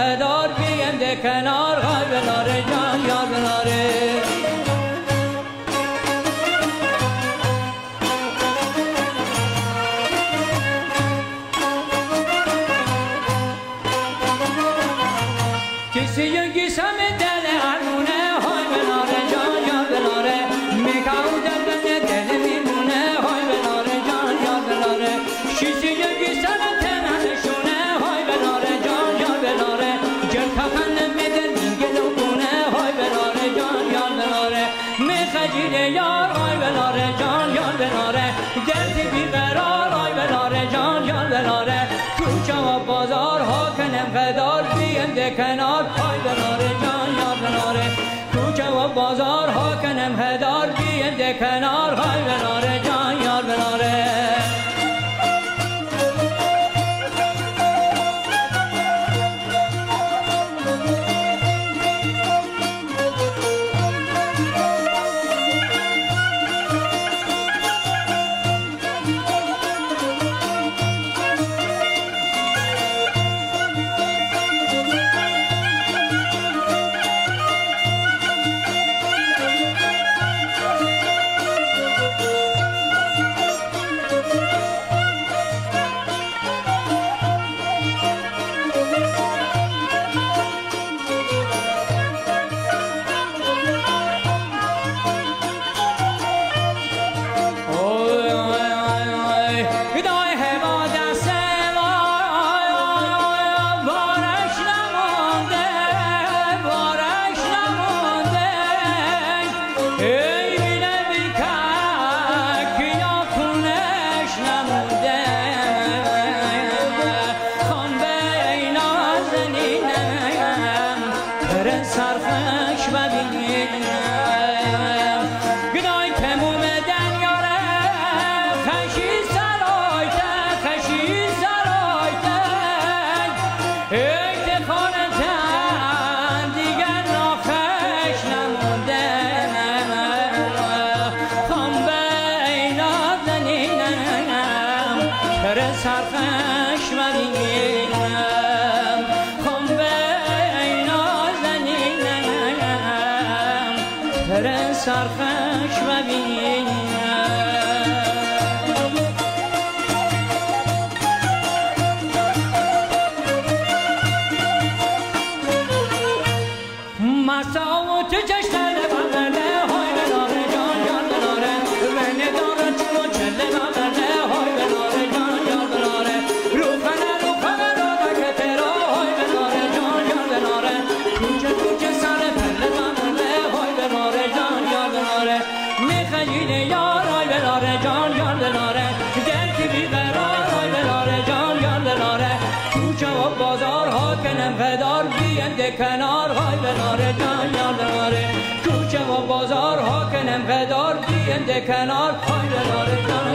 فدار بیند کنار های بلاره جان یار بلاره کسی یکی سم دل ارمونه های بلاره جان یار بلاره میکاو دل دل میمونه های بلاره جان یار بلاره کسی یکی سم تنهشونه های بلاره جان یار بلاره جل کفن میدل میگلو کنه های بلاره جان یار بلاره میخجیل یار های بلاره جان یار بلاره دلتی بیقرار های بلاره جان یار بلاره کوچه و بازار ها کنم فدار بیند کنار های بلاره جان یار بلاره کوچه و بازار ها کنم فدار بیند کنار های بلاره جان یار بلاره سرخش و بینم گنای تموم دنیاره خشی سرایتن افتخارتن دیگر ناخش نمونده خم بین آزنینم پر سرخش و بینم خم بین آزنینم پر سرخش و بینم مساوات چشتن بغله های بلاره جان یار بلاره رنه داره چون چله بغله های بلاره جان یار بلاره رو خنه رو داده ترا های بلاره جان یار بلاره کوچه سر پله بغله های بلاره جان یار بلاره میخجین یار های بلاره جان یار بلاره دلتی بیقرار های بلاره جان یار بلاره کوچه و بازار ها کنم فدار بیند کنار های بلاره جان یار بلاره کوچه و بازار ها کنم فدار بیند کنار های بلاره جان